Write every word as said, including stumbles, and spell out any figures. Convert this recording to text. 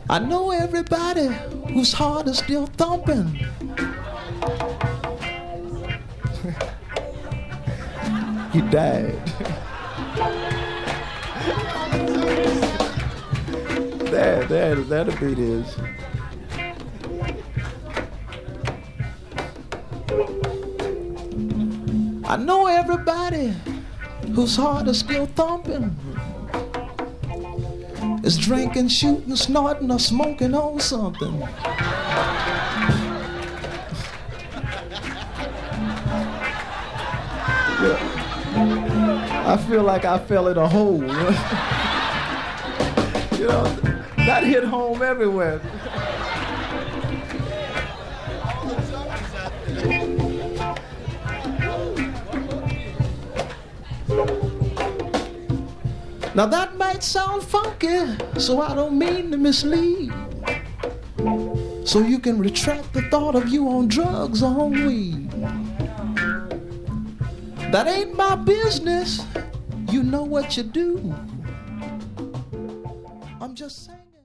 I know everybody whose heart is still thumping. He died. there, there, there the beat is. I know everybody whose heart is still thumping is drinking, shooting, snorting, or smoking on something. Yeah. I feel like I fell in a hole. You know, that hit home everywhere. Now that might sound funky, so I don't mean to mislead. So you can retract the thought of you on drugs or on weed. That ain't my business, you know what you do. I'm just saying.